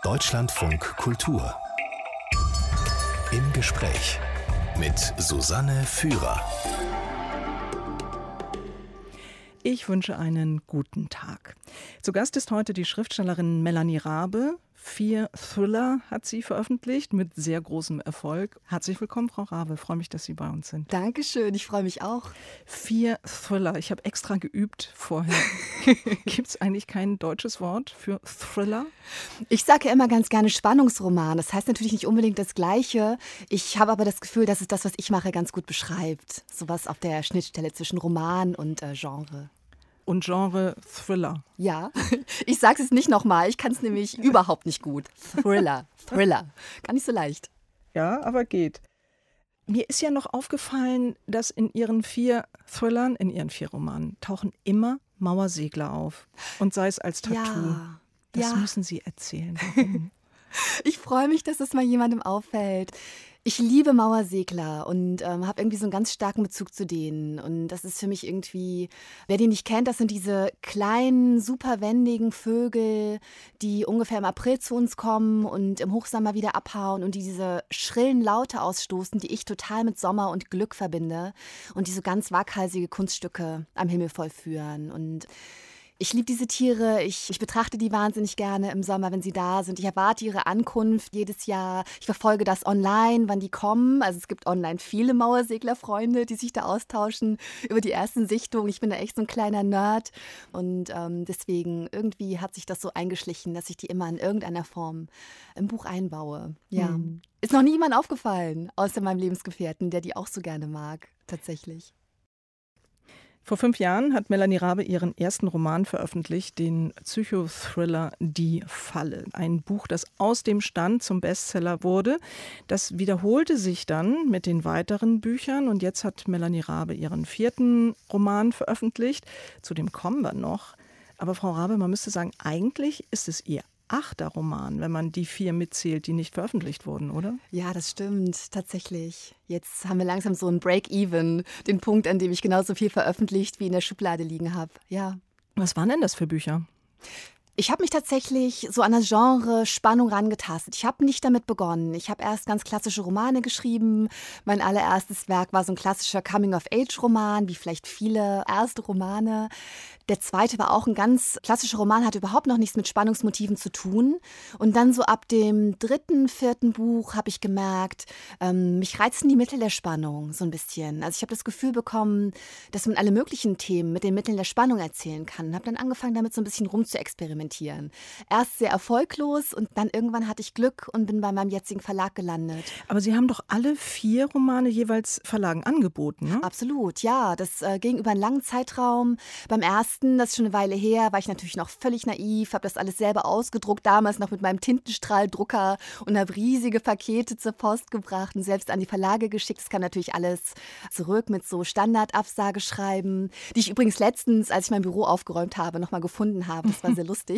Deutschlandfunk Kultur. Im Gespräch mit Susanne Führer. Ich wünsche einen guten Tag. Zu Gast ist heute die Schriftstellerin Melanie Rabe. 4 Thriller hat sie veröffentlicht mit sehr großem Erfolg. Herzlich willkommen, Frau Rabe. Ich freue mich, dass Sie bei uns sind. Dankeschön, ich freue mich auch. 4 Thriller. Ich habe extra geübt vorher. Gibt es eigentlich kein deutsches Wort für Thriller? Ich sage ja immer ganz gerne Spannungsroman. Das heißt natürlich nicht unbedingt das Gleiche. Ich habe aber das Gefühl, dass es das, was ich mache, ganz gut beschreibt. Sowas auf der Schnittstelle zwischen Roman und Genre. Und Genre Thriller. Ja, ich sage es jetzt nicht nochmal. Ich kann es nämlich überhaupt nicht gut. Thriller. Gar nicht so leicht. Ja, aber geht. Mir ist ja noch aufgefallen, dass in Ihren 4 Thrillern, in Ihren 4 Romanen, tauchen immer Mauersegler auf. Und sei es als Tattoo. Ja. Das müssen Sie erzählen. Warum? Ich freue mich, dass das mal jemandem auffällt. Ich liebe Mauersegler und habe irgendwie so einen ganz starken Bezug zu denen. Und das ist für mich irgendwie, wer die nicht kennt, das sind diese kleinen, super wendigen Vögel, die ungefähr im April zu uns kommen und im Hochsommer wieder abhauen und die diese schrillen Laute ausstoßen, die ich total mit Sommer und Glück verbinde und die so ganz waghalsige Kunststücke am Himmel vollführen. Und ich liebe diese Tiere, ich betrachte die wahnsinnig gerne im Sommer, wenn sie da sind. Ich erwarte ihre Ankunft jedes Jahr. Ich verfolge das online, wann die kommen. Also es gibt online viele Mauerseglerfreunde, die sich da austauschen über die ersten Sichtungen. Ich bin da echt so ein kleiner Nerd und deswegen irgendwie hat sich das so eingeschlichen, dass ich die immer in irgendeiner Form im Buch einbaue. Ja. Ist noch niemand aufgefallen, außer meinem Lebensgefährten, der die auch so gerne mag, tatsächlich. Vor 5 Jahren hat Melanie Rabe ihren ersten Roman veröffentlicht, den Psychothriller Die Falle. Ein Buch, das aus dem Stand zum Bestseller wurde. Das wiederholte sich dann mit den weiteren Büchern und jetzt hat Melanie Rabe ihren 4. Roman veröffentlicht. Zu dem kommen wir noch. Aber Frau Rabe, man müsste sagen, eigentlich ist es ihr 8. Roman, wenn man die 4 mitzählt, die nicht veröffentlicht wurden, oder? Ja, das stimmt, tatsächlich. Jetzt haben wir langsam so ein Break-Even, den Punkt, an dem ich genauso viel veröffentlicht wie in der Schublade liegen habe. Ja. Was waren denn das für Bücher? Ich habe mich tatsächlich so an das Genre Spannung rangetastet. Ich habe nicht damit begonnen. Ich habe erst ganz klassische Romane geschrieben. Mein allererstes Werk war so ein klassischer Coming-of-Age-Roman, wie vielleicht viele erste Romane. Der zweite war auch ein ganz klassischer Roman, hatte überhaupt noch nichts mit Spannungsmotiven zu tun. Und dann so ab dem 3., 4. Buch habe ich gemerkt, mich reizen die Mittel der Spannung so ein bisschen. Also ich habe das Gefühl bekommen, dass man alle möglichen Themen mit den Mitteln der Spannung erzählen kann. Und habe dann angefangen, damit so ein bisschen rumzuexperimentieren. Erst sehr erfolglos und dann irgendwann hatte ich Glück und bin bei meinem jetzigen Verlag gelandet. Aber Sie haben doch alle 4 Romane jeweils Verlagen angeboten, ne? Absolut, ja. Das ging über einen langen Zeitraum. Beim ersten, das ist schon eine Weile her, war ich natürlich noch völlig naiv, habe das alles selber ausgedruckt, damals noch mit meinem Tintenstrahldrucker und habe riesige Pakete zur Post gebracht und selbst an die Verlage geschickt. Das kam natürlich alles zurück mit so Standardabsageschreiben, die ich übrigens letztens, als ich mein Büro aufgeräumt habe, nochmal gefunden habe. Das war sehr lustig.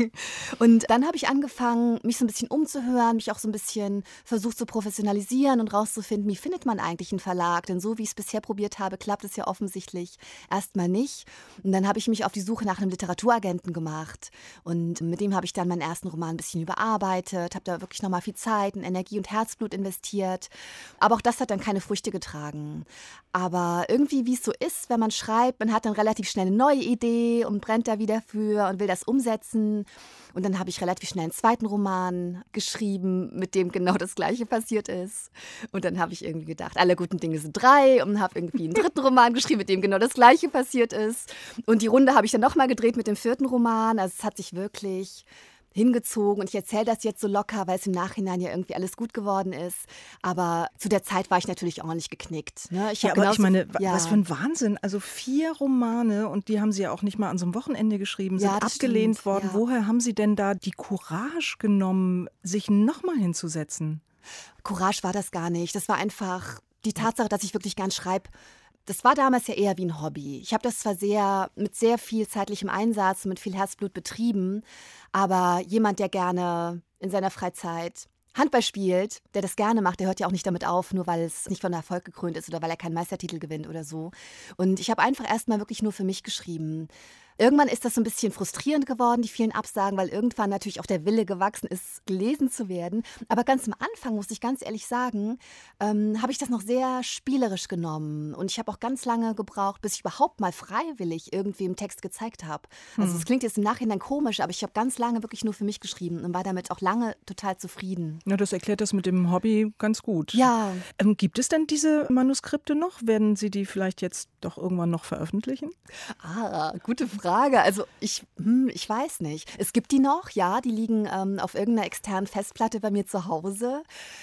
Und dann habe ich angefangen, mich so ein bisschen umzuhören, mich auch so ein bisschen versucht zu professionalisieren und rauszufinden, wie findet man eigentlich einen Verlag? Denn so wie ich es bisher probiert habe, klappt es ja offensichtlich erstmal nicht. Und dann habe ich mich auf die Suche nach einem Literaturagenten gemacht. Und mit dem habe ich dann meinen ersten Roman ein bisschen überarbeitet, habe da wirklich nochmal viel Zeit und Energie und Herzblut investiert. Aber auch das hat dann keine Früchte getragen. Aber irgendwie, wie es so ist, wenn man schreibt, man hat dann relativ schnell eine neue Idee und brennt da wieder für und will das umsetzen. Und dann habe ich relativ schnell einen 2. Roman geschrieben, mit dem genau das Gleiche passiert ist. Und dann habe ich irgendwie gedacht, alle guten Dinge sind 3 und habe irgendwie einen 3. Roman geschrieben, mit dem genau das Gleiche passiert ist. Und die Runde habe ich dann nochmal gedreht mit dem 4. Roman. Also es hat sich wirklich hingezogen und ich erzähle das jetzt so locker, weil es im Nachhinein ja irgendwie alles gut geworden ist. Aber zu der Zeit war ich natürlich ordentlich geknickt. Ne? Ich meine, was für ein Wahnsinn. Also 4 Romane und die haben Sie ja auch nicht mal an so einem Wochenende geschrieben, sind abgelehnt worden. Ja. Woher haben Sie denn da die Courage genommen, sich nochmal hinzusetzen? Courage war das gar nicht. Das war einfach die Tatsache, dass ich wirklich gern schreibe. Das war damals ja eher wie ein Hobby. Ich habe das zwar mit sehr viel zeitlichem Einsatz und mit viel Herzblut betrieben, aber jemand, der gerne in seiner Freizeit Handball spielt, der das gerne macht, der hört ja auch nicht damit auf, nur weil es nicht von Erfolg gekrönt ist oder weil er keinen Meistertitel gewinnt oder so. Und ich habe einfach erstmal wirklich nur für mich geschrieben. Irgendwann ist das so ein bisschen frustrierend geworden, die vielen Absagen, weil irgendwann natürlich auch der Wille gewachsen ist, gelesen zu werden. Aber ganz am Anfang, muss ich ganz ehrlich sagen, habe ich das noch sehr spielerisch genommen. Und ich habe auch ganz lange gebraucht, bis ich überhaupt mal freiwillig irgendwie im Text gezeigt habe. Also es klingt jetzt im Nachhinein komisch, aber ich habe ganz lange wirklich nur für mich geschrieben und war damit auch lange total zufrieden. Ja, das erklärt das mit dem Hobby ganz gut. Ja. Gibt es denn diese Manuskripte noch? Werden Sie die vielleicht jetzt doch irgendwann noch veröffentlichen? Gute Frage. Also ich weiß nicht. Es gibt die noch, ja, die liegen auf irgendeiner externen Festplatte bei mir zu Hause.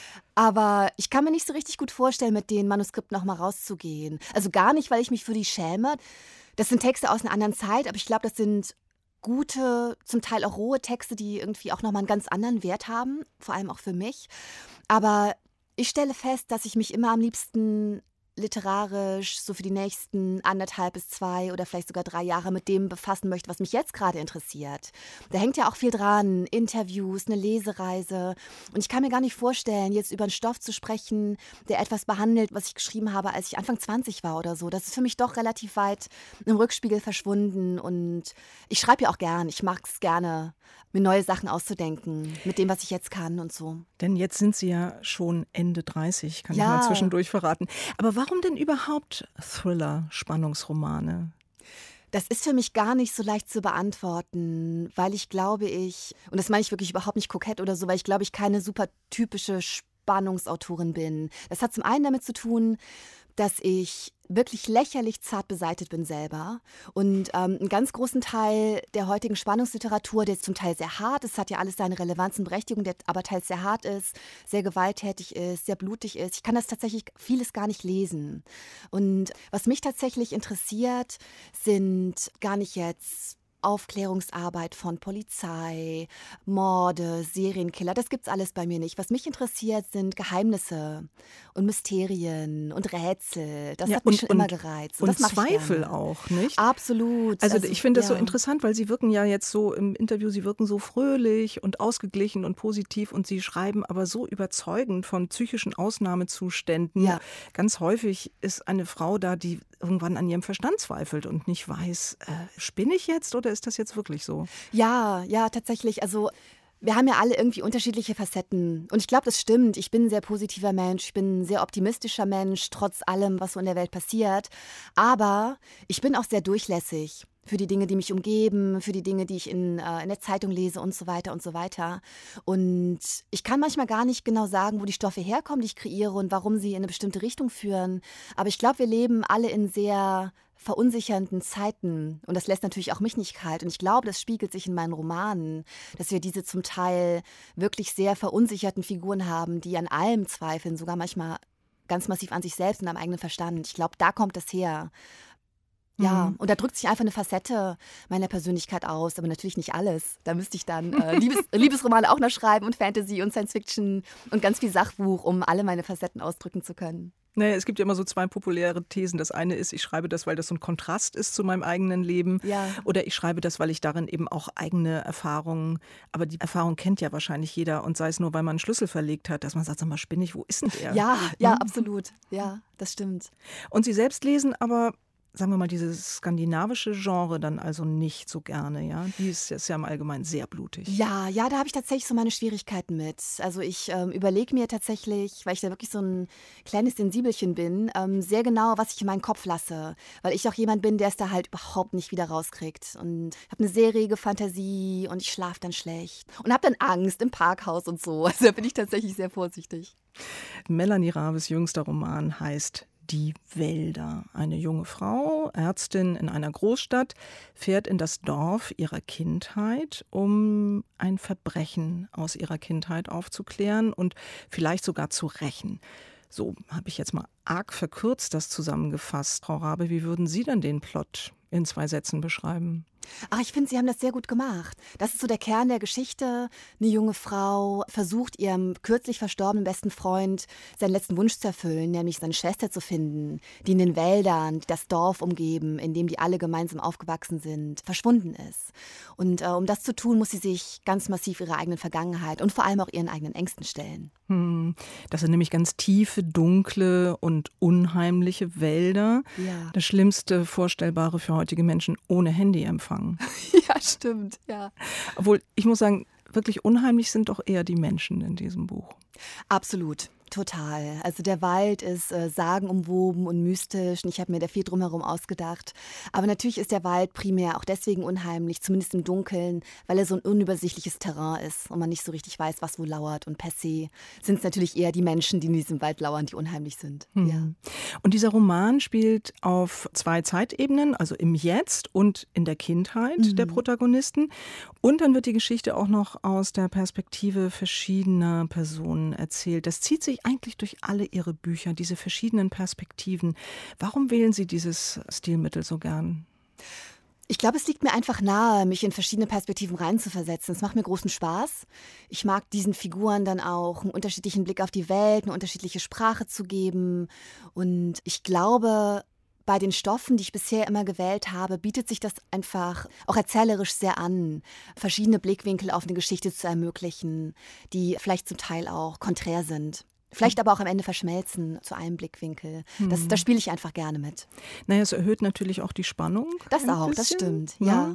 Aber ich kann mir nicht so richtig gut vorstellen, mit den Manuskripten noch mal rauszugehen. Also gar nicht, weil ich mich für die schäme. Das sind Texte aus einer anderen Zeit, aber ich glaube, das sind gute, zum Teil auch rohe Texte, die irgendwie auch noch mal einen ganz anderen Wert haben, vor allem auch für mich. Aber ich stelle fest, dass ich mich immer am liebsten literarisch so für die nächsten 1,5 bis 2 oder vielleicht sogar 3 Jahre mit dem befassen möchte, was mich jetzt gerade interessiert. Da hängt ja auch viel dran, Interviews, eine Lesereise. Und ich kann mir gar nicht vorstellen, jetzt über einen Stoff zu sprechen, der etwas behandelt, was ich geschrieben habe, als ich Anfang 20 war oder so. Das ist für mich doch relativ weit im Rückspiegel verschwunden. Und ich schreibe ja auch gern. Ich mag es gerne, mir neue Sachen auszudenken mit dem, was ich jetzt kann und so. Denn jetzt sind Sie ja schon Ende 30, kann ich mal zwischendurch verraten. Aber warum denn überhaupt Thriller, Spannungsromane? Das ist für mich gar nicht so leicht zu beantworten, weil ich glaube, und das meine ich wirklich überhaupt nicht kokett oder so, weil ich glaube, ich keine super typische Spannungsautorin bin. Das hat zum einen damit zu tun, dass ich wirklich lächerlich zart beseitet bin selber. Und einen ganz großen Teil der heutigen Spannungsliteratur, der ist zum Teil sehr hart, es hat ja alles seine Relevanz und Berechtigung, der aber teils sehr hart ist, sehr gewalttätig ist, sehr blutig ist. Ich kann das tatsächlich vieles gar nicht lesen. Und was mich tatsächlich interessiert, sind gar nicht jetzt Aufklärungsarbeit von Polizei, Morde, Serienkiller, das gibt's alles bei mir nicht. Was mich interessiert, sind Geheimnisse und Mysterien und Rätsel. Das hat mich schon immer gereizt. Und das Zweifel auch, nicht? Absolut. Also ich finde das so interessant, weil Sie wirken ja jetzt so im Interview, Sie wirken so fröhlich und ausgeglichen und positiv und Sie schreiben aber so überzeugend von psychischen Ausnahmezuständen. Ja. Ganz häufig ist eine Frau da, die irgendwann an ihrem Verstand zweifelt und nicht weiß, spinne ich jetzt oder ist das jetzt wirklich so? Ja, tatsächlich. Also wir haben ja alle irgendwie unterschiedliche Facetten. Und ich glaube, das stimmt. Ich bin ein sehr positiver Mensch, ich bin ein sehr optimistischer Mensch, trotz allem, was so in der Welt passiert. Aber ich bin auch sehr durchlässig für die Dinge, die mich umgeben, für die Dinge, die ich in der Zeitung lese und so weiter und so weiter. Und ich kann manchmal gar nicht genau sagen, wo die Stoffe herkommen, die ich kreiere und warum sie in eine bestimmte Richtung führen. Aber ich glaube, wir leben alle in sehr verunsichernden Zeiten. Und das lässt natürlich auch mich nicht kalt. Und ich glaube, das spiegelt sich in meinen Romanen, dass wir diese zum Teil wirklich sehr verunsicherten Figuren haben, die an allem zweifeln, sogar manchmal ganz massiv an sich selbst und am eigenen Verstand. Ich glaube, da kommt das her. Ja, und da drückt sich einfach eine Facette meiner Persönlichkeit aus, aber natürlich nicht alles. Da müsste ich dann Liebesromane auch noch schreiben und Fantasy und Science-Fiction und ganz viel Sachbuch, um alle meine Facetten ausdrücken zu können. Naja, es gibt ja immer so 2 populäre Thesen. Das eine ist, ich schreibe das, weil das so ein Kontrast ist zu meinem eigenen Leben. Ja. Oder ich schreibe das, weil ich darin eben auch eigene Erfahrungen, aber die Erfahrung kennt ja wahrscheinlich jeder und sei es nur, weil man einen Schlüssel verlegt hat, dass man sagt, sag mal, spinne ich, wo ist denn der? Ja, absolut. Ja, das stimmt. Und Sie selbst lesen aber, sagen wir mal, dieses skandinavische Genre dann also nicht so gerne, ja? Die ist ja im Allgemeinen sehr blutig. Ja, da habe ich tatsächlich so meine Schwierigkeiten mit. Also ich überlege mir tatsächlich, weil ich da wirklich so ein kleines Sensibelchen bin, sehr genau, was ich in meinen Kopf lasse. Weil ich auch jemand bin, der es da halt überhaupt nicht wieder rauskriegt. Und habe eine sehr rege Fantasie und ich schlafe dann schlecht. Und habe dann Angst im Parkhaus und so. Also da bin ich tatsächlich sehr vorsichtig. Melanie Rabes jüngster Roman heißt Die Wälder. Eine junge Frau, Ärztin in einer Großstadt, fährt in das Dorf ihrer Kindheit, um ein Verbrechen aus ihrer Kindheit aufzuklären und vielleicht sogar zu rächen. So habe ich jetzt mal arg verkürzt das zusammengefasst. Frau Rabe, wie würden Sie denn den Plot in 2 Sätzen beschreiben? Ach, ich finde, Sie haben das sehr gut gemacht. Das ist so der Kern der Geschichte. Eine junge Frau versucht, ihrem kürzlich verstorbenen besten Freund seinen letzten Wunsch zu erfüllen, nämlich seine Schwester zu finden, die in den Wäldern, die das Dorf umgeben, in dem die alle gemeinsam aufgewachsen sind, verschwunden ist. Und um das zu tun, muss sie sich ganz massiv ihrer eigenen Vergangenheit und vor allem auch ihren eigenen Ängsten stellen. Das sind nämlich ganz tiefe, dunkle und und unheimliche Wälder. Ja. Das Schlimmste Vorstellbare für heutige Menschen ohne Handyempfang. Ja, stimmt, ja. Obwohl, ich muss sagen, wirklich unheimlich sind doch eher die Menschen in diesem Buch. Absolut. Total. Also der Wald ist sagenumwoben und mystisch und ich habe mir da viel drumherum ausgedacht. Aber natürlich ist der Wald primär auch deswegen unheimlich, zumindest im Dunkeln, weil er so ein unübersichtliches Terrain ist und man nicht so richtig weiß, was wo lauert. Und per se sind es natürlich eher die Menschen, die in diesem Wald lauern, die unheimlich sind. Ja. Und dieser Roman spielt auf 2 Zeitebenen, also im Jetzt und in der Kindheit der Protagonisten. Und dann wird die Geschichte auch noch aus der Perspektive verschiedener Personen erzählt. Das zieht sich eigentlich durch alle Ihre Bücher, diese verschiedenen Perspektiven. Warum wählen Sie dieses Stilmittel so gern? Ich glaube, es liegt mir einfach nahe, mich in verschiedene Perspektiven reinzuversetzen. Es macht mir großen Spaß. Ich mag diesen Figuren dann auch einen unterschiedlichen Blick auf die Welt, eine unterschiedliche Sprache zu geben. Und ich glaube, bei den Stoffen, die ich bisher immer gewählt habe, bietet sich das einfach auch erzählerisch sehr an, verschiedene Blickwinkel auf eine Geschichte zu ermöglichen, die vielleicht zum Teil auch konträr sind. Vielleicht aber auch am Ende verschmelzen zu einem Blickwinkel. Da spiele ich einfach gerne mit. Naja, es erhöht natürlich auch die Spannung. Das auch, das stimmt, ja.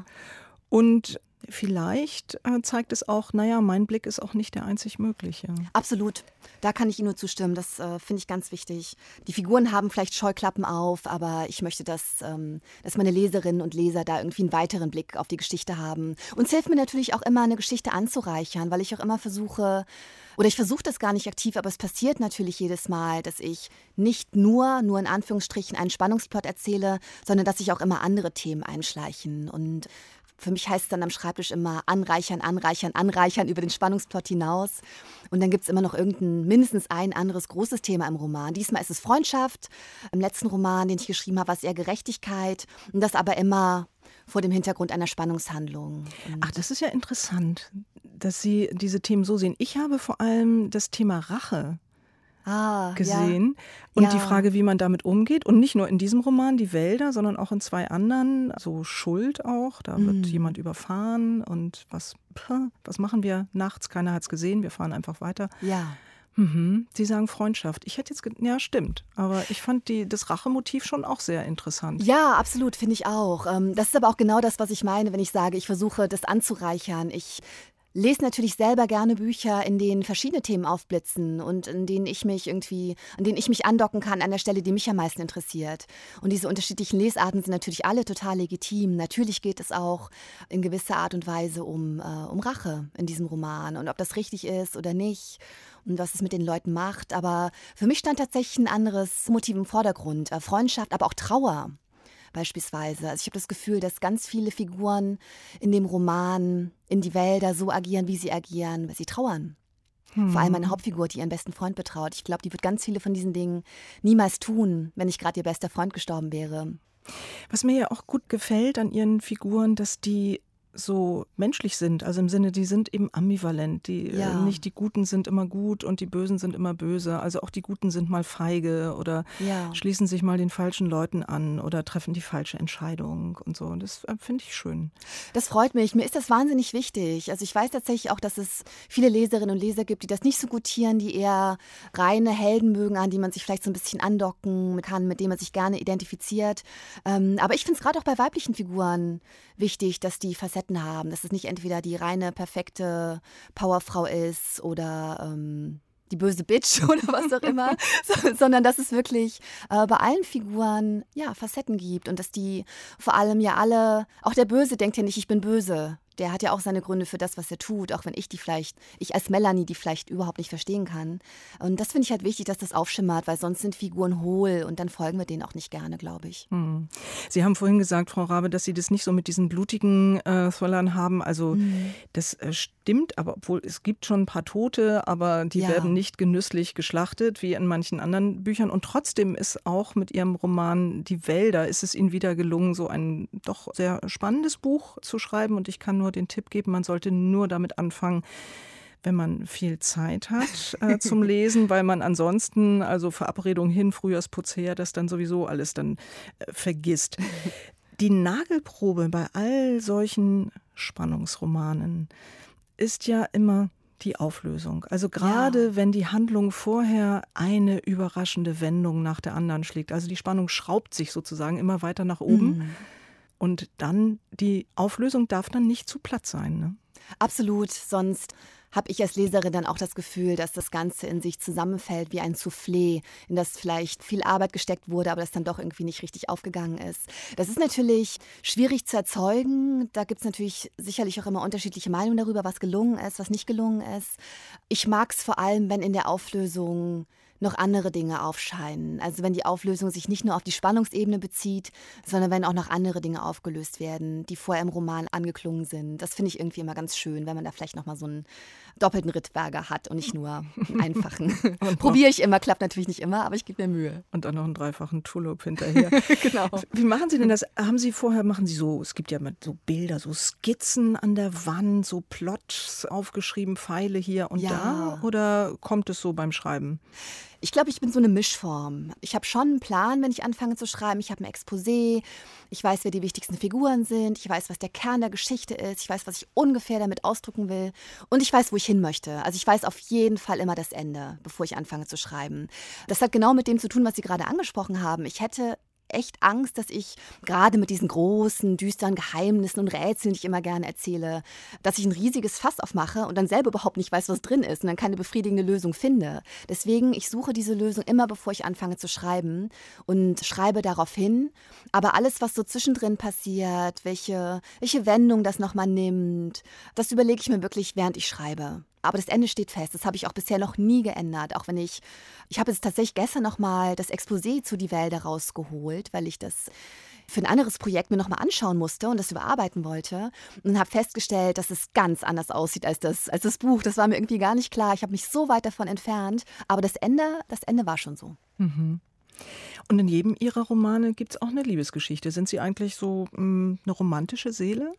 Und vielleicht zeigt es auch, naja, mein Blick ist auch nicht der einzig mögliche. Absolut. Da kann ich Ihnen nur zustimmen. Das finde ich ganz wichtig. Die Figuren haben vielleicht Scheuklappen auf, aber ich möchte, dass meine Leserinnen und Leser da irgendwie einen weiteren Blick auf die Geschichte haben. Und es hilft mir natürlich auch immer, eine Geschichte anzureichern, weil ich auch immer versuche, oder ich versuche das gar nicht aktiv, aber es passiert natürlich jedes Mal, dass ich nicht nur in Anführungsstrichen einen Spannungsplot erzähle, sondern dass sich auch immer andere Themen einschleichen. Und für mich heißt es dann am Schreibtisch immer anreichern, anreichern, anreichern über den Spannungsplot hinaus. Und dann gibt es immer noch mindestens ein anderes großes Thema im Roman. Diesmal ist es Freundschaft. Im letzten Roman, den ich geschrieben habe, war es eher Gerechtigkeit. Und das aber immer vor dem Hintergrund einer Spannungshandlung. Ach, das ist ja interessant, dass Sie diese Themen so sehen. Ich habe vor allem das Thema Rache gesehen. Ja. Und die Frage, wie man damit umgeht. Und nicht nur in diesem Roman, Die Wälder, sondern auch in 2 anderen. So Schuld auch. Da wird jemand überfahren. Und was machen wir nachts? Keiner hat es gesehen. Wir fahren einfach weiter. Ja. Sie sagen Freundschaft. Ich hätte jetzt, ja, stimmt. Aber ich fand das Rachemotiv schon auch sehr interessant. Ja, absolut, finde ich auch. Das ist aber auch genau das, was ich meine, wenn ich sage, ich versuche, das anzureichern. Ich lese natürlich selber gerne Bücher, in denen verschiedene Themen aufblitzen und an denen ich mich andocken kann an der Stelle, die mich am meisten interessiert. Und diese unterschiedlichen Lesarten sind natürlich alle total legitim. Natürlich geht es auch in gewisser Art und Weise um Rache in diesem Roman und ob das richtig ist oder nicht und was es mit den Leuten macht. Aber für mich stand tatsächlich ein anderes Motiv im Vordergrund. Freundschaft, aber auch Trauer. Beispielsweise. Also ich habe das Gefühl, dass ganz viele Figuren in dem Roman in die Wälder so agieren, wie sie agieren, weil sie trauern. Vor allem meine Hauptfigur, die ihren besten Freund betraut. Ich glaube, die wird ganz viele von diesen Dingen niemals tun, wenn nicht gerade ihr bester Freund gestorben wäre. Was mir ja auch gut gefällt an Ihren Figuren, dass die so menschlich sind, also im Sinne, die sind eben ambivalent, nicht die Guten sind immer gut und die Bösen sind immer böse, also auch die Guten sind mal feige oder schließen sich mal den falschen Leuten an oder treffen die falsche Entscheidung und so, und das finde ich schön. Das freut mich, mir ist das wahnsinnig wichtig, also ich weiß tatsächlich auch, dass es viele Leserinnen und Leser gibt, die das nicht so gutieren, die eher reine Helden mögen, an die man sich vielleicht so ein bisschen andocken kann, mit denen man sich gerne identifiziert, aber ich finde es gerade auch bei weiblichen Figuren wichtig, dass die Facetten haben, dass es nicht entweder die reine, perfekte Powerfrau ist oder die böse Bitch oder was auch immer, sondern dass es wirklich bei allen Figuren Facetten gibt und dass die vor allem alle, auch der Böse denkt ja nicht, ich bin böse. Der hat ja auch seine Gründe für das, was er tut, auch wenn ich als Melanie die vielleicht überhaupt nicht verstehen kann. Und das finde ich halt wichtig, dass das aufschimmert, weil sonst sind Figuren hohl und dann folgen wir denen auch nicht gerne, glaube ich. Sie haben vorhin gesagt, Frau Rabe, dass Sie das nicht so mit diesen blutigen Thrillern haben. Also das stimmt, aber obwohl es gibt schon ein paar Tote, aber die werden nicht genüsslich geschlachtet, wie in manchen anderen Büchern. Und trotzdem ist auch mit Ihrem Roman Die Wälder, ist es Ihnen wieder gelungen, so ein doch sehr spannendes Buch zu schreiben. Und ich kann nur den Tipp geben, man sollte nur damit anfangen, wenn man viel Zeit hat zum Lesen, weil man ansonsten, also Verabredung hin, Frühjahrsputz her, das dann sowieso alles dann vergisst. Die Nagelprobe bei all solchen Spannungsromanen ist ja immer Die Auflösung. Also gerade wenn die Handlung vorher eine überraschende Wendung nach der anderen schlägt. Also die Spannung schraubt sich sozusagen immer weiter nach oben. Und dann die Auflösung darf dann nicht zu platt sein. Ne? Absolut, sonst habe ich als Leserin dann auch das Gefühl, dass das Ganze in sich zusammenfällt wie ein Soufflé, in das vielleicht viel Arbeit gesteckt wurde, aber das dann doch irgendwie nicht richtig aufgegangen ist. Das ist natürlich schwierig zu erzeugen. Da gibt es natürlich sicherlich auch immer unterschiedliche Meinungen darüber, was gelungen ist, was nicht gelungen ist. Ich mag es vor allem, wenn in der Auflösung noch andere Dinge aufscheinen. Also wenn die Auflösung sich nicht nur auf die Spannungsebene bezieht, sondern wenn auch noch andere Dinge aufgelöst werden, die vorher im Roman angeklungen sind. Das finde ich irgendwie immer ganz schön, wenn man da vielleicht nochmal so einen doppelten Rittberger hat und nicht nur einen einfachen. Probiere ich immer, klappt natürlich nicht immer, aber ich gebe mir Mühe. Und dann noch einen dreifachen Tulip hinterher. Genau. Wie machen Sie denn das? Machen Sie so, es gibt ja so Bilder, so Skizzen an der Wand, so Plots aufgeschrieben, Pfeile hier und da? Oder kommt es so beim Schreiben? Ich glaube, ich bin so eine Mischform. Ich habe schon einen Plan, wenn ich anfange zu schreiben. Ich habe ein Exposé. Ich weiß, wer die wichtigsten Figuren sind. Ich weiß, was der Kern der Geschichte ist. Ich weiß, was ich ungefähr damit ausdrücken will. Und ich weiß, wo ich hin möchte. Also ich weiß auf jeden Fall immer das Ende, bevor ich anfange zu schreiben. Das hat genau mit dem zu tun, was Sie gerade angesprochen haben. Ich hätte echt Angst, dass ich gerade mit diesen großen, düsteren Geheimnissen und Rätseln, die ich immer gerne erzähle, dass ich ein riesiges Fass aufmache und dann selber überhaupt nicht weiß, was drin ist und dann keine befriedigende Lösung finde. Deswegen, ich suche diese Lösung immer, bevor ich anfange zu schreiben und schreibe darauf hin. Aber alles, was so zwischendrin passiert, welche Wendung das nochmal nimmt, das überlege ich mir wirklich, während ich schreibe. Aber das Ende steht fest. Das habe ich auch bisher noch nie geändert. Auch wenn ich habe jetzt tatsächlich gestern nochmal das Exposé zu Die Wälder rausgeholt, weil ich das für ein anderes Projekt mir nochmal anschauen musste und das überarbeiten wollte. Und habe festgestellt, dass es ganz anders aussieht als das Buch. Das war mir irgendwie gar nicht klar. Ich habe mich so weit davon entfernt. Aber das Ende war schon so. Mhm. Und in jedem Ihrer Romane gibt es auch eine Liebesgeschichte. Sind Sie eigentlich so eine romantische Seele?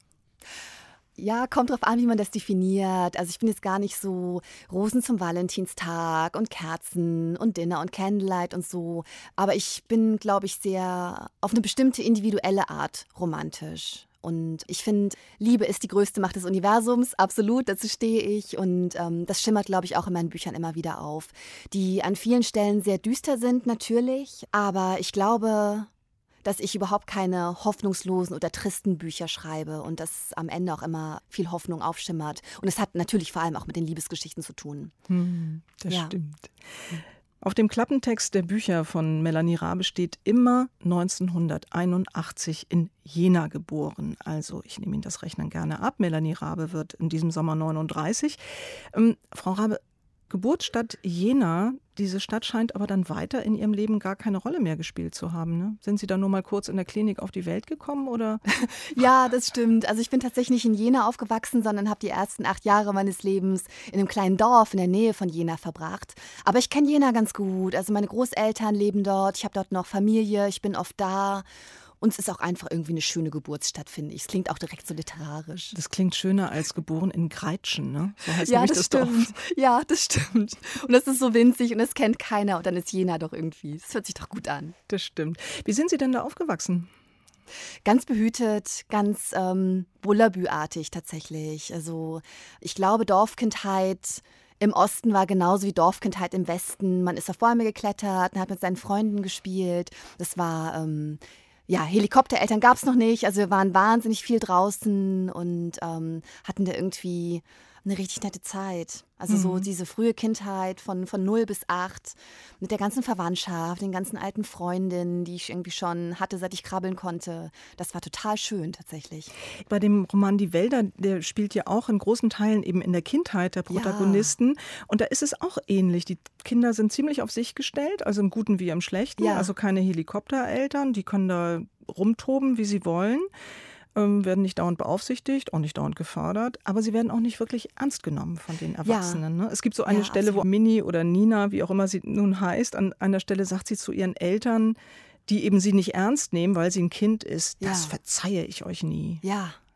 Ja, kommt drauf an, wie man das definiert. Also ich bin jetzt gar nicht so Rosen zum Valentinstag und Kerzen und Dinner und Candlelight und so. Aber ich bin, glaube ich, sehr auf eine bestimmte individuelle Art romantisch. Und ich finde, Liebe ist die größte Macht des Universums, absolut, dazu stehe ich. Und das schimmert, glaube ich, auch in meinen Büchern immer wieder auf. Die an vielen Stellen sehr düster sind, natürlich. Aber ich glaube, dass ich überhaupt keine hoffnungslosen oder tristen Bücher schreibe und dass am Ende auch immer viel Hoffnung aufschimmert. Und es hat natürlich vor allem auch mit den Liebesgeschichten zu tun. Das stimmt. Auf dem Klappentext der Bücher von Melanie Rabe steht immer 1981 in Jena geboren. Also ich nehme Ihnen das Rechnen gerne ab. Melanie Rabe wird in diesem Sommer 39. Frau Rabe, Geburtsstadt Jena, diese Stadt scheint aber dann weiter in Ihrem Leben gar keine Rolle mehr gespielt zu haben. Ne? Sind Sie da nur mal kurz in der Klinik auf die Welt gekommen? Oder? Ja, das stimmt. Also ich bin tatsächlich nicht in Jena aufgewachsen, sondern habe die ersten 8 Jahre meines Lebens in einem kleinen Dorf in der Nähe von Jena verbracht. Aber ich kenne Jena ganz gut. Also meine Großeltern leben dort, ich habe dort noch Familie, ich bin oft da. Und es ist auch einfach irgendwie eine schöne Geburtsstadt, finde ich. Es klingt auch direkt so literarisch. Das klingt schöner als geboren in Greitschen, ne? So heißt ja, nämlich das stimmt. Dorf. Ja, das stimmt. Und das ist so winzig und das kennt keiner. Und dann ist Jena doch irgendwie. Das hört sich doch gut an. Das stimmt. Wie sind Sie denn da aufgewachsen? Ganz behütet, ganz Bullabü-artig tatsächlich. Also ich glaube, Dorfkindheit im Osten war genauso wie Dorfkindheit im Westen. Man ist auf Bäume geklettert, man hat mit seinen Freunden gespielt. Das war Helikoptereltern gab es noch nicht. Also wir waren wahnsinnig viel draußen und hatten da irgendwie eine richtig nette Zeit. Also so diese frühe Kindheit von 0 bis 8 mit der ganzen Verwandtschaft, den ganzen alten Freundinnen, die ich irgendwie schon hatte, seit ich krabbeln konnte. Das war total schön tatsächlich. Bei dem Roman Die Wälder, der spielt ja auch in großen Teilen eben in der Kindheit der Protagonisten. Ja. Und da ist es auch ähnlich. Die Kinder sind ziemlich auf sich gestellt, also im Guten wie im Schlechten. Ja. Also keine Helikoptereltern, die können da rumtoben, wie sie wollen. Werden nicht dauernd beaufsichtigt, auch nicht dauernd gefördert, aber sie werden auch nicht wirklich ernst genommen von den Erwachsenen. Ja. Ne? Es gibt so eine Stelle, absolut, wo Minnie oder Nina, wie auch immer sie nun heißt, an einer Stelle sagt sie zu ihren Eltern, die eben sie nicht ernst nehmen, weil sie ein Kind ist, das verzeihe ich euch nie. Ja.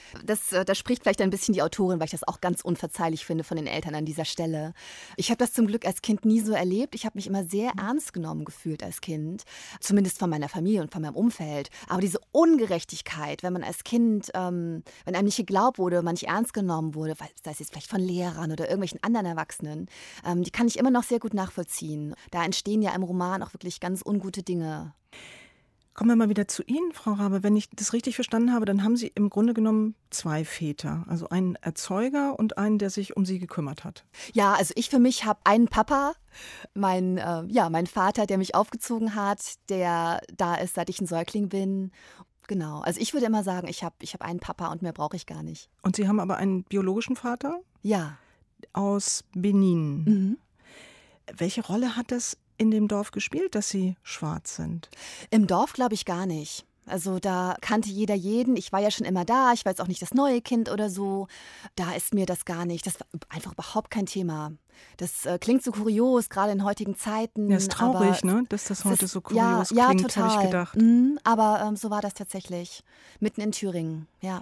Da spricht vielleicht ein bisschen die Autorin, weil ich das auch ganz unverzeihlich finde von den Eltern an dieser Stelle. Ich habe das zum Glück als Kind nie so erlebt. Ich habe mich immer sehr ernst genommen gefühlt als Kind, zumindest von meiner Familie und von meinem Umfeld. Aber diese Ungerechtigkeit, wenn man als Kind, wenn einem nicht geglaubt wurde, man nicht ernst genommen wurde, sei es jetzt vielleicht von Lehrern oder irgendwelchen anderen Erwachsenen, die kann ich immer noch sehr gut nachvollziehen. Da entstehen ja im Roman auch wirklich ganz ungute Dinge. Kommen wir mal wieder zu Ihnen, Frau Rabe. Wenn ich das richtig verstanden habe, dann haben Sie im Grunde genommen 2 Väter. Also einen Erzeuger und einen, der sich um Sie gekümmert hat. Ja, also ich für mich habe einen Papa, mein Vater, der mich aufgezogen hat, der da ist, seit ich ein Säugling bin. Genau, also ich würde immer sagen, ich hab einen Papa und mehr brauche ich gar nicht. Und Sie haben aber einen biologischen Vater? Ja. Aus Benin. Mhm. Welche Rolle hat das in dem Dorf gespielt, dass Sie schwarz sind? Im Dorf glaube ich gar nicht. Also da kannte jeder jeden. Ich war ja schon immer da. Ich war jetzt auch nicht das neue Kind oder so. Da ist mir das gar nicht. Das war einfach überhaupt kein Thema. Das klingt so kurios, gerade in heutigen Zeiten. Ja, ist traurig, ne? Dass das heute so kurios klingt, ja, total. habe ich gedacht. Aber so war das tatsächlich. Mitten in Thüringen, ja.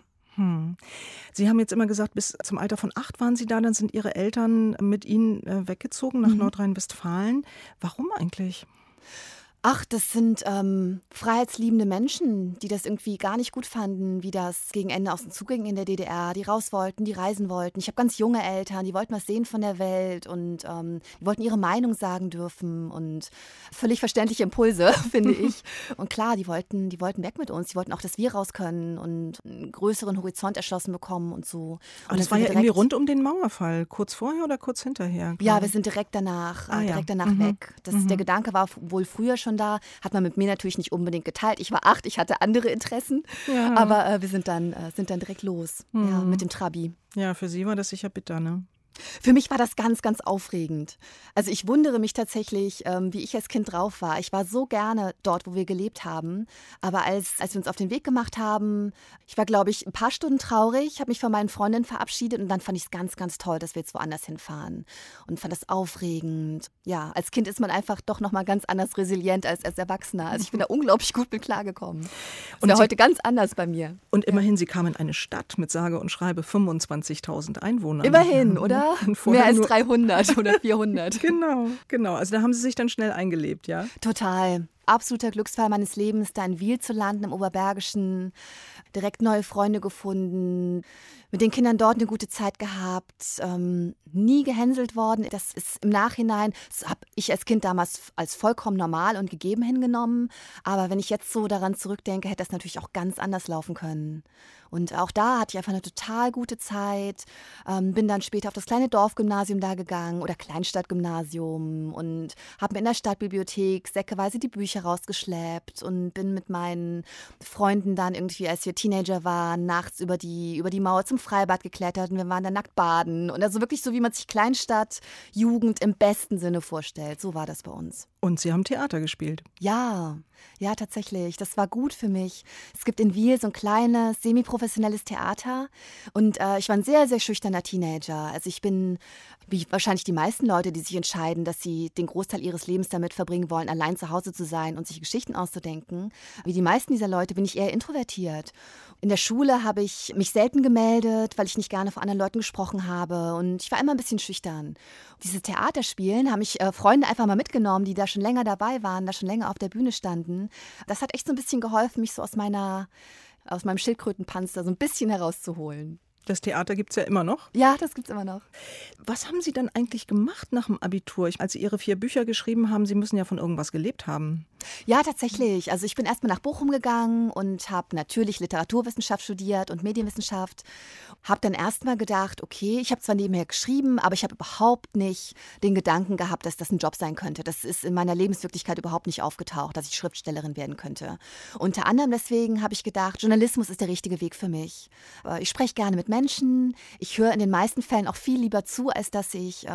Sie haben jetzt immer gesagt, bis zum Alter von 8 waren Sie da, dann sind Ihre Eltern mit Ihnen weggezogen nach Nordrhein-Westfalen. Warum eigentlich? Ach, das sind freiheitsliebende Menschen, die das irgendwie gar nicht gut fanden, wie das gegen Ende aus den Zugängen in der DDR, die raus wollten, die reisen wollten. Ich habe ganz junge Eltern, die wollten was sehen von der Welt und die wollten ihre Meinung sagen dürfen und völlig verständliche Impulse, finde ich. Und klar, die wollten weg mit uns, die wollten auch, dass wir raus können und einen größeren Horizont erschlossen bekommen und so. Und das war ja irgendwie rund um den Mauerfall, kurz vorher oder kurz hinterher? Ja, wir sind direkt danach weg. Der Gedanke war wohl früher schon da, hat man mit mir natürlich nicht unbedingt geteilt. Ich war 8, ich hatte andere Interessen, aber wir sind dann direkt los mit dem Trabi. Ja, für Sie war das sicher bitter, ne? Für mich war das ganz, ganz aufregend. Also ich wundere mich tatsächlich, wie ich als Kind drauf war. Ich war so gerne dort, wo wir gelebt haben. Aber als wir uns auf den Weg gemacht haben, ich war, glaube ich, ein paar Stunden traurig, habe mich von meinen Freundinnen verabschiedet und dann fand ich es ganz, ganz toll, dass wir jetzt woanders hinfahren. Und fand das aufregend. Ja, als Kind ist man einfach doch nochmal ganz anders resilient als Erwachsener. Also ich bin da unglaublich gut mit klargekommen. Und heute ganz anders bei mir. Und immerhin, Sie kamen in eine Stadt mit sage und schreibe 25.000 Einwohnern. Immerhin, oder? Mehr als 300 oder 400. Genau. Also da haben Sie sich dann schnell eingelebt, ja? Total. Absoluter Glücksfall meines Lebens, da in Wil zu landen, im Oberbergischen. Direkt neue Freunde gefunden, mit den Kindern dort eine gute Zeit gehabt, nie gehänselt worden. Das ist im Nachhinein, das habe ich als Kind damals als vollkommen normal und gegeben hingenommen. Aber wenn ich jetzt so daran zurückdenke, hätte das natürlich auch ganz anders laufen können. Und auch da hatte ich einfach eine total gute Zeit, bin dann später auf das kleine Dorfgymnasium da gegangen oder Kleinstadtgymnasium und habe mir in der Stadtbibliothek säckeweise die Bücher rausgeschleppt und bin mit meinen Freunden dann irgendwie, als wir Teenager waren, nachts über die Mauer zum Freibad geklettert und wir waren da nackt baden. Und also wirklich so, wie man sich Kleinstadtjugend im besten Sinne vorstellt. So war das bei uns. Und Sie haben Theater gespielt? Ja, tatsächlich. Das war gut für mich. Es gibt in Wil so ein kleines, semi-professionelles Theater und ich war ein sehr, sehr schüchterner Teenager. Also ich bin, wie wahrscheinlich die meisten Leute, die sich entscheiden, dass sie den Großteil ihres Lebens damit verbringen wollen, allein zu Hause zu sein und sich Geschichten auszudenken. Wie die meisten dieser Leute bin ich eher introvertiert. In der Schule habe ich mich selten gemeldet, weil ich nicht gerne vor anderen Leuten gesprochen habe und ich war immer ein bisschen schüchtern. Diese Theaterspielen haben mich Freunde einfach mal mitgenommen, die da schon länger dabei waren, da schon länger auf der Bühne standen. Das hat echt so ein bisschen geholfen, mich so aus meinem Schildkrötenpanzer so ein bisschen herauszuholen. Das Theater gibt es ja immer noch. Ja, das gibt es immer noch. Was haben Sie dann eigentlich gemacht nach dem Abitur? Als Sie Ihre 4 Bücher geschrieben haben, Sie müssen ja von irgendwas gelebt haben. Ja, tatsächlich. Also ich bin erstmal nach Bochum gegangen und habe natürlich Literaturwissenschaft studiert und Medienwissenschaft. Habe dann erstmal gedacht, okay, ich habe zwar nebenher geschrieben, aber ich habe überhaupt nicht den Gedanken gehabt, dass das ein Job sein könnte. Das ist in meiner Lebenswirklichkeit überhaupt nicht aufgetaucht, dass ich Schriftstellerin werden könnte. Unter anderem deswegen habe ich gedacht, Journalismus ist der richtige Weg für mich. Ich spreche gerne mit Menschen. Ich höre in den meisten Fällen auch viel lieber zu, als dass ich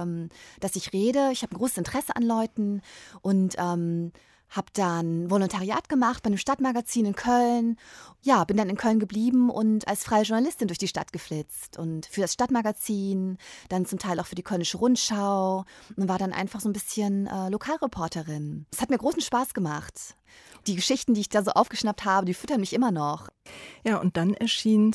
rede. Ich habe ein großes Interesse an Leuten und habe dann Volontariat gemacht bei einem Stadtmagazin in Köln. Ja, bin dann in Köln geblieben und als freie Journalistin durch die Stadt geflitzt. Und für das Stadtmagazin, dann zum Teil auch für die Kölnische Rundschau und war dann einfach so ein bisschen Lokalreporterin. Es hat mir großen Spaß gemacht. Die Geschichten, die ich da so aufgeschnappt habe, die füttern mich immer noch. Ja, und dann erschien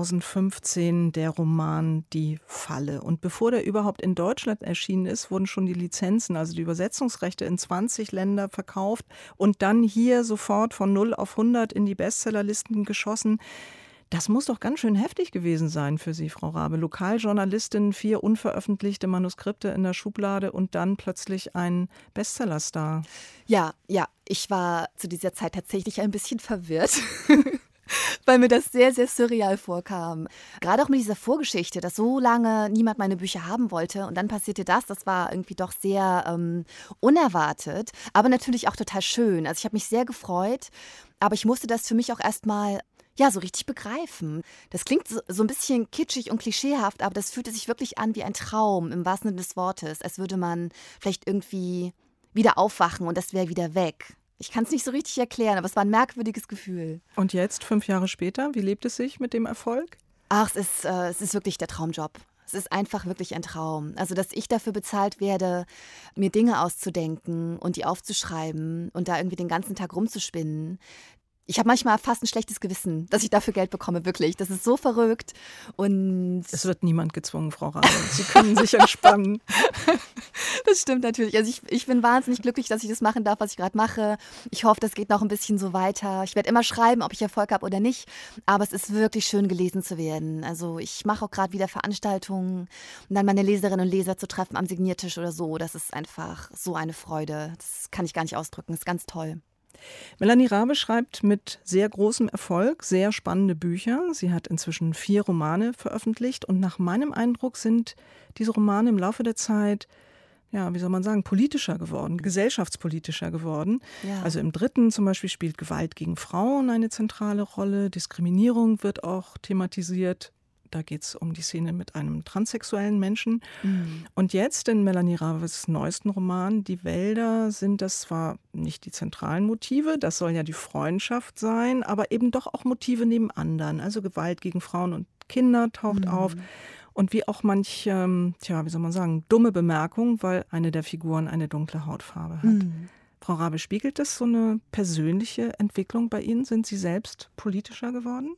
2015 der Roman Die Falle. Und bevor der überhaupt in Deutschland erschienen ist, wurden schon die Lizenzen, also die Übersetzungsrechte in 20 Länder verkauft und dann hier sofort von 0 auf 100 in die Bestsellerlisten geschossen. Das muss doch ganz schön heftig gewesen sein für Sie, Frau Rabe. Lokaljournalistin, 4 unveröffentlichte Manuskripte in der Schublade und dann plötzlich ein Bestsellerstar. Ja, ich war zu dieser Zeit tatsächlich ein bisschen verwirrt. Weil mir das sehr, sehr surreal vorkam. Gerade auch mit dieser Vorgeschichte, dass so lange niemand meine Bücher haben wollte und dann passierte das. Das war irgendwie doch sehr unerwartet, aber natürlich auch total schön. Also ich habe mich sehr gefreut, aber ich musste das für mich auch erstmal so richtig begreifen. Das klingt so ein bisschen kitschig und klischeehaft, aber das fühlte sich wirklich an wie ein Traum im wahrsten Sinne des Wortes. Als würde man vielleicht irgendwie wieder aufwachen und das wäre wieder weg. Ich kann es nicht so richtig erklären, aber es war ein merkwürdiges Gefühl. Und jetzt, 5 Jahre später, wie lebt es sich mit dem Erfolg? Ach, es ist wirklich der Traumjob. Es ist einfach wirklich ein Traum. Also, dass ich dafür bezahlt werde, mir Dinge auszudenken und die aufzuschreiben und da irgendwie den ganzen Tag rumzuspinnen. Ich habe manchmal fast ein schlechtes Gewissen, dass ich dafür Geld bekomme, wirklich. Das ist so verrückt. Und es wird niemand gezwungen, Frau Rabe. Sie können sich entspannen. Das stimmt natürlich. Also ich bin wahnsinnig glücklich, dass ich das machen darf, was ich gerade mache. Ich hoffe, das geht noch ein bisschen so weiter. Ich werde immer schreiben, ob ich Erfolg habe oder nicht. Aber es ist wirklich schön, gelesen zu werden. Also ich mache auch gerade wieder Veranstaltungen und dann meine Leserinnen und Leser zu treffen am Signiertisch oder so. Das ist einfach so eine Freude. Das kann ich gar nicht ausdrücken. Das ist ganz toll. Melanie Rabe schreibt mit sehr großem Erfolg sehr spannende Bücher. Sie hat inzwischen 4 Romane veröffentlicht und nach meinem Eindruck sind diese Romane im Laufe der Zeit, wie soll man sagen, politischer geworden, gesellschaftspolitischer geworden. Ja. Also im 3. zum Beispiel spielt Gewalt gegen Frauen eine zentrale Rolle, Diskriminierung wird auch thematisiert. Da geht es um die Szene mit einem transsexuellen Menschen. Mhm. Und jetzt in Melanie Rabes neuesten Roman, Die Wälder, sind das zwar nicht die zentralen Motive, das soll ja die Freundschaft sein, aber eben doch auch Motive neben anderen. Also Gewalt gegen Frauen und Kinder taucht auf. Und wie auch manch, wie soll man sagen, dumme Bemerkung, weil eine der Figuren eine dunkle Hautfarbe hat. Frau Rabe, spiegelt das so eine persönliche Entwicklung bei Ihnen? Sind Sie selbst politischer geworden?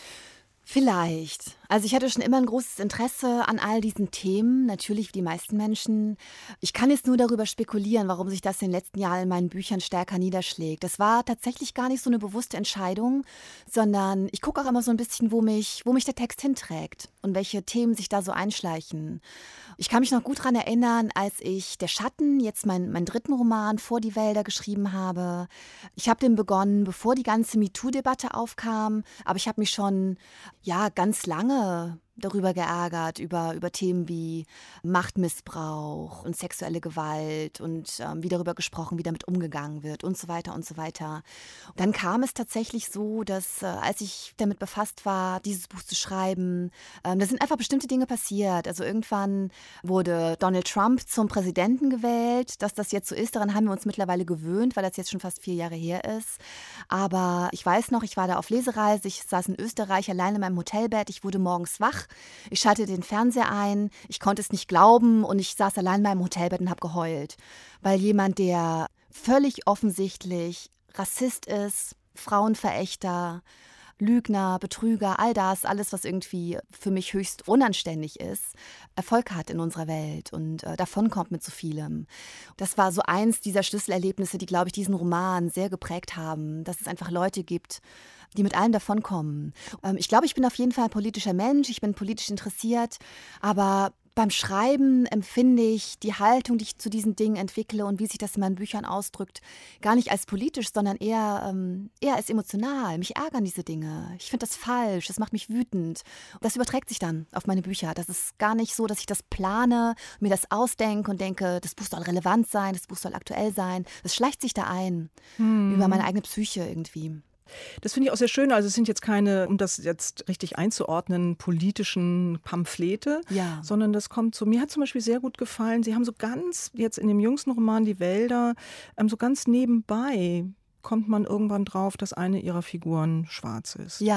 Vielleicht. Also ich hatte schon immer ein großes Interesse an all diesen Themen, natürlich wie die meisten Menschen. Ich kann jetzt nur darüber spekulieren, warum sich das in den letzten Jahren in meinen Büchern stärker niederschlägt. Das war tatsächlich gar nicht so eine bewusste Entscheidung, sondern ich gucke auch immer so ein bisschen, wo mich der Text hinträgt und welche Themen sich da so einschleichen. Ich kann mich noch gut daran erinnern, als ich Der Schatten, jetzt meinen 3. Roman, Vor die Wälder geschrieben habe. Ich habe den begonnen, bevor die ganze MeToo-Debatte aufkam, aber ich habe mich schon ganz lange darüber geärgert, über Themen wie Machtmissbrauch und sexuelle Gewalt und wie darüber gesprochen, wie damit umgegangen wird und so weiter und so weiter. Und dann kam es tatsächlich so, dass als ich damit befasst war, dieses Buch zu schreiben, da sind einfach bestimmte Dinge passiert. Also irgendwann wurde Donald Trump zum Präsidenten gewählt. Dass das jetzt so ist, daran haben wir uns mittlerweile gewöhnt, weil das jetzt schon fast 4 Jahre her ist. Aber ich weiß noch, ich war da auf Lesereise, ich saß in Österreich allein in meinem Hotelbett, ich wurde morgens wach. Ich schaltete den Fernseher ein, ich konnte es nicht glauben und ich saß allein in meinem Hotelbett und habe geheult. Weil jemand, der völlig offensichtlich Rassist ist, Frauenverächter, Lügner, Betrüger, all das, alles, was irgendwie für mich höchst unanständig ist, Erfolg hat in unserer Welt und davonkommt mit so vielem. Das war so eins dieser Schlüsselerlebnisse, die, glaube ich, diesen Roman sehr geprägt haben, dass es einfach Leute gibt, die mit allem davonkommen. Ich glaube, ich bin auf jeden Fall ein politischer Mensch, ich bin politisch interessiert, aber beim Schreiben empfinde ich die Haltung, die ich zu diesen Dingen entwickle und wie sich das in meinen Büchern ausdrückt, gar nicht als politisch, sondern eher als emotional. Mich ärgern diese Dinge. Ich finde das falsch, das macht mich wütend. Das überträgt sich dann auf meine Bücher. Das ist gar nicht so, dass ich das plane, mir das ausdenke und denke, das Buch soll relevant sein, das Buch soll aktuell sein. Das schleicht sich da ein, über meine eigene Psyche irgendwie. Das finde ich auch sehr schön. Also es sind jetzt keine, um das jetzt richtig einzuordnen, politischen Pamphlete, sondern das kommt so. Mir hat zum Beispiel sehr gut gefallen, Sie haben so ganz, jetzt in dem jüngsten Roman Die Wälder, so ganz nebenbei kommt man irgendwann drauf, dass eine Ihrer Figuren schwarz ist. Ja.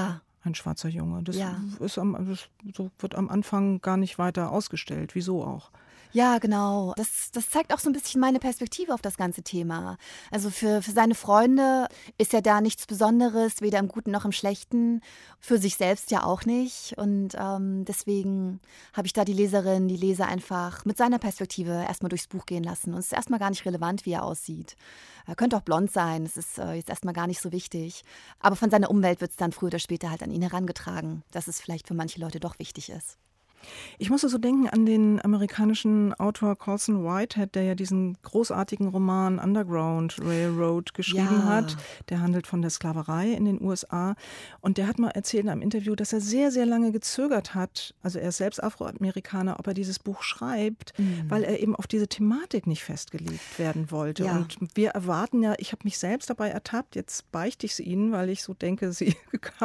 ein schwarzer Junge. Das Ja. so wird am Anfang gar nicht weiter ausgestellt. Wieso auch? Ja, genau. Das zeigt auch so ein bisschen meine Perspektive auf das ganze Thema. Also für seine Freunde ist ja da nichts Besonderes, weder im Guten noch im Schlechten. Für sich selbst ja auch nicht. Und deswegen habe ich da die Leserin, die Leser einfach mit seiner Perspektive erstmal durchs Buch gehen lassen. Und es ist erstmal gar nicht relevant, wie er aussieht. Er könnte auch blond sein, das ist jetzt erstmal gar nicht so wichtig. Aber von seiner Umwelt wird es dann früher oder später halt an ihn herangetragen, dass es vielleicht für manche Leute doch wichtig ist. Ich musste so denken an den amerikanischen Autor Colson Whitehead, der ja diesen großartigen Roman Underground Railroad geschrieben hat. Der handelt von der Sklaverei in den USA. Und der hat mal erzählt in einem Interview, dass er sehr, sehr lange gezögert hat, also er ist selbst Afroamerikaner, ob er dieses Buch schreibt, weil er eben auf diese Thematik nicht festgelegt werden wollte. Ja. Und wir erwarten ja, ich habe mich selbst dabei ertappt, jetzt beichte ich es Ihnen, weil ich so denke, Sie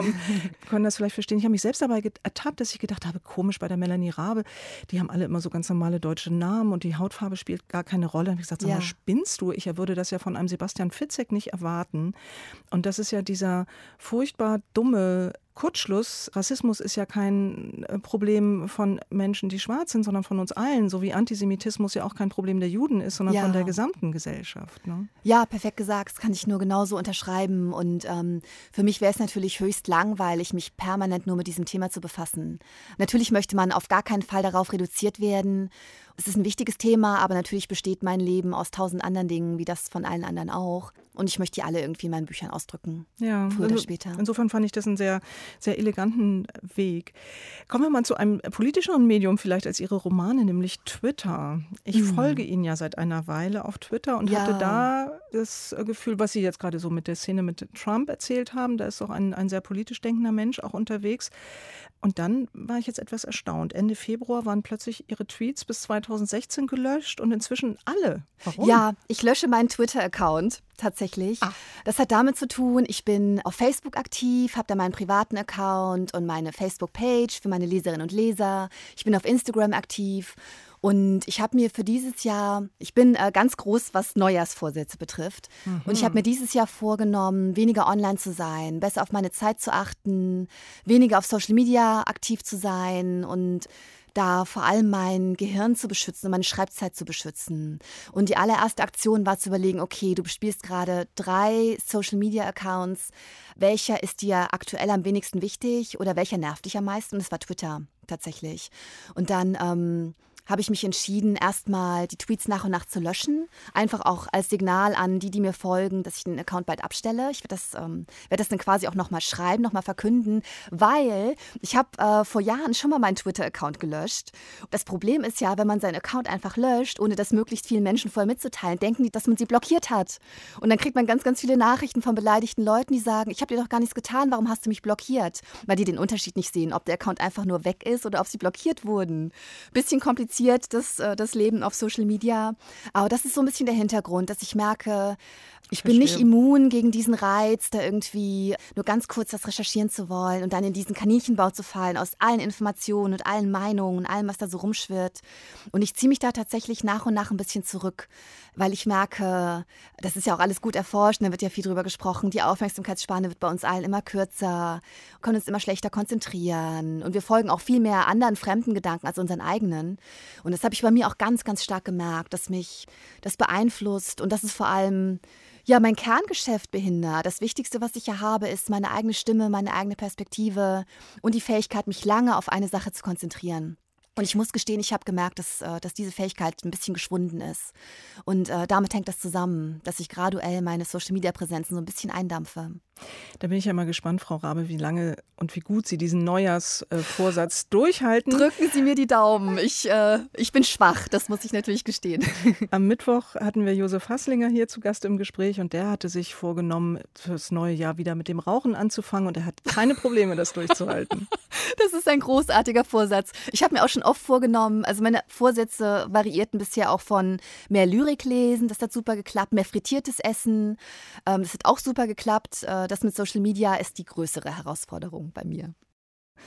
können das vielleicht verstehen. Ich habe mich selbst dabei ertappt, dass ich gedacht habe, komisch, bei der Melanie Rabe, die haben alle immer so ganz normale deutsche Namen und die Hautfarbe spielt gar keine Rolle. Da habe ich gesagt, sag mal, spinnst du? Ich würde das ja von einem Sebastian Fitzek nicht erwarten. Und das ist ja dieser furchtbar dumme Kurzschluss. Rassismus ist ja kein Problem von Menschen, die schwarz sind, sondern von uns allen. So wie Antisemitismus ja auch kein Problem der Juden ist, sondern von der gesamten Gesellschaft. Ne? Ja, perfekt gesagt. Das kann ich nur genauso unterschreiben. Und für mich wäre es natürlich höchst langweilig, mich permanent nur mit diesem Thema zu befassen. Natürlich möchte man auf gar keinen Fall darauf reduziert werden. Es ist ein wichtiges Thema, aber natürlich besteht mein Leben aus 1000 anderen Dingen, wie das von allen anderen auch. Und ich möchte die alle irgendwie in meinen Büchern ausdrücken, früher oder später. Insofern fand ich das einen sehr, sehr eleganten Weg. Kommen wir mal zu einem politischeren Medium vielleicht als Ihre Romane, nämlich Twitter. Ich folge Ihnen ja seit einer Weile auf Twitter und hatte da das Gefühl, was Sie jetzt gerade so mit der Szene mit Trump erzählt haben, da ist auch ein sehr politisch denkender Mensch auch unterwegs. Und dann war ich jetzt etwas erstaunt. Ende Februar waren plötzlich Ihre Tweets bis 2016 gelöscht und inzwischen alle. Warum? Ja, ich lösche meinen Twitter-Account tatsächlich. Das hat damit zu tun, ich bin auf Facebook aktiv, habe da meinen privaten Account und meine Facebook-Page für meine Leserinnen und Leser. Ich bin auf Instagram aktiv. Und ich habe mir für dieses Jahr, ich bin ganz groß, was Neujahrsvorsätze betrifft. Und ich habe mir dieses Jahr vorgenommen, weniger online zu sein, besser auf meine Zeit zu achten, weniger auf Social Media aktiv zu sein und da vor allem mein Gehirn zu beschützen und meine Schreibzeit zu beschützen. Und die allererste Aktion war zu überlegen, okay, du bespielst gerade 3 Social-Media-Accounts. Welcher ist dir aktuell am wenigsten wichtig oder welcher nervt dich am meisten? Und das war Twitter tatsächlich. Und dann habe ich mich entschieden, erstmal die Tweets nach und nach zu löschen. Einfach auch als Signal an die mir folgen, dass ich den Account bald abstelle. Ich werde das dann quasi auch nochmal schreiben, nochmal verkünden, weil ich habe vor Jahren schon mal meinen Twitter-Account gelöscht. Das Problem ist ja, wenn man seinen Account einfach löscht, ohne das möglichst vielen Menschen vorher mitzuteilen, denken die, dass man sie blockiert hat. Und dann kriegt man ganz, ganz viele Nachrichten von beleidigten Leuten, die sagen, ich habe dir doch gar nichts getan, warum hast du mich blockiert? Weil die den Unterschied nicht sehen, ob der Account einfach nur weg ist oder ob sie blockiert wurden. Bisschen kompliziert. Das Leben auf Social Media. Aber das ist so ein bisschen der Hintergrund, dass ich merke, ich bin nicht immun gegen diesen Reiz, da irgendwie nur ganz kurz was recherchieren zu wollen und dann in diesen Kaninchenbau zu fallen aus allen Informationen und allen Meinungen und allem, was da so rumschwirrt. Und ich ziehe mich da tatsächlich nach und nach ein bisschen zurück, weil ich merke, das ist ja auch alles gut erforscht, da wird ja viel drüber gesprochen, die Aufmerksamkeitsspanne wird bei uns allen immer kürzer, können uns immer schlechter konzentrieren und wir folgen auch viel mehr anderen fremden Gedanken als unseren eigenen. Und das habe ich bei mir auch ganz, ganz stark gemerkt, dass mich das beeinflusst und dass es vor allem mein Kerngeschäft behindert. Das Wichtigste, was ich ja habe, ist meine eigene Stimme, meine eigene Perspektive und die Fähigkeit, mich lange auf eine Sache zu konzentrieren. Und ich muss gestehen, ich habe gemerkt, dass diese Fähigkeit ein bisschen geschwunden ist. Und damit hängt das zusammen, dass ich graduell meine Social-Media-Präsenzen so ein bisschen eindampfe. Da bin ich ja mal gespannt, Frau Rabe, wie lange und wie gut Sie diesen Neujahrsvorsatz durchhalten. Drücken Sie mir die Daumen. Ich bin schwach, das muss ich natürlich gestehen. Am Mittwoch hatten wir Josef Hasslinger hier zu Gast im Gespräch und der hatte sich vorgenommen, fürs neue Jahr wieder mit dem Rauchen anzufangen und er hat keine Probleme, das durchzuhalten. Das ist ein großartiger Vorsatz. Ich habe mir auch schon oft vorgenommen, also meine Vorsätze variierten bisher auch von mehr Lyrik lesen, das hat super geklappt, mehr frittiertes Essen, das hat auch super geklappt. Das mit Social Media ist die größere Herausforderung bei mir.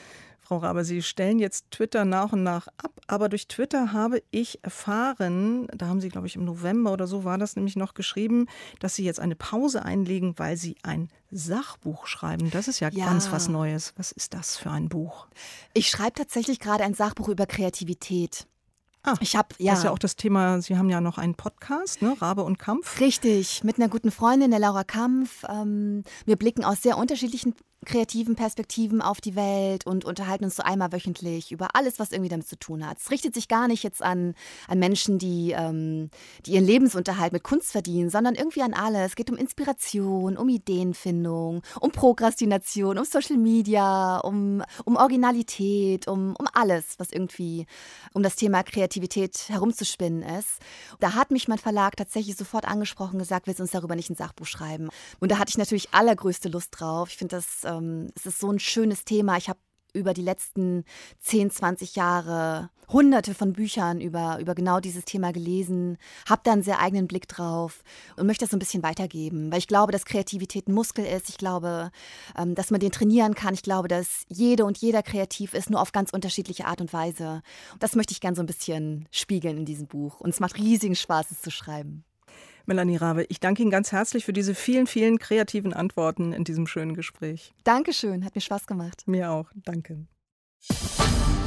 Frau Rabe, Sie stellen jetzt Twitter nach und nach ab, aber durch Twitter habe ich erfahren, da haben Sie, glaube ich, im November oder so war das nämlich noch geschrieben, dass Sie jetzt eine Pause einlegen, weil Sie ein Sachbuch schreiben. Das ist ja ganz was Neues. Was ist das für ein Buch? Ich schreibe tatsächlich gerade ein Sachbuch über Kreativität. Das ist ja auch das Thema, Sie haben ja noch einen Podcast, ne? Rabe und Kampf. Richtig, mit einer guten Freundin, der Laura Kampf. Wir blicken aus sehr unterschiedlichen kreativen Perspektiven auf die Welt und unterhalten uns so einmal wöchentlich über alles, was irgendwie damit zu tun hat. Es richtet sich gar nicht jetzt an Menschen, die ihren Lebensunterhalt mit Kunst verdienen, sondern irgendwie an alle. Es geht um Inspiration, um Ideenfindung, um Prokrastination, um Social Media, um Originalität, um alles, was irgendwie um das Thema Kreativität herumzuspinnen ist. Da hat mich mein Verlag tatsächlich sofort angesprochen, gesagt, willst du uns darüber nicht ein Sachbuch schreiben? Und da hatte ich natürlich allergrößte Lust drauf. Ich finde es ist so ein schönes Thema. Ich habe über die letzten 10, 20 Jahre hunderte von Büchern über genau dieses Thema gelesen, habe da einen sehr eigenen Blick drauf und möchte das so ein bisschen weitergeben, weil ich glaube, dass Kreativität ein Muskel ist. Ich glaube, dass man den trainieren kann. Ich glaube, dass jede und jeder kreativ ist, nur auf ganz unterschiedliche Art und Weise. Das möchte ich gerne so ein bisschen spiegeln in diesem Buch und es macht riesigen Spaß, es zu schreiben. Melanie Rabe, ich danke Ihnen ganz herzlich für diese vielen, vielen kreativen Antworten in diesem schönen Gespräch. Dankeschön, hat mir Spaß gemacht. Mir auch, danke.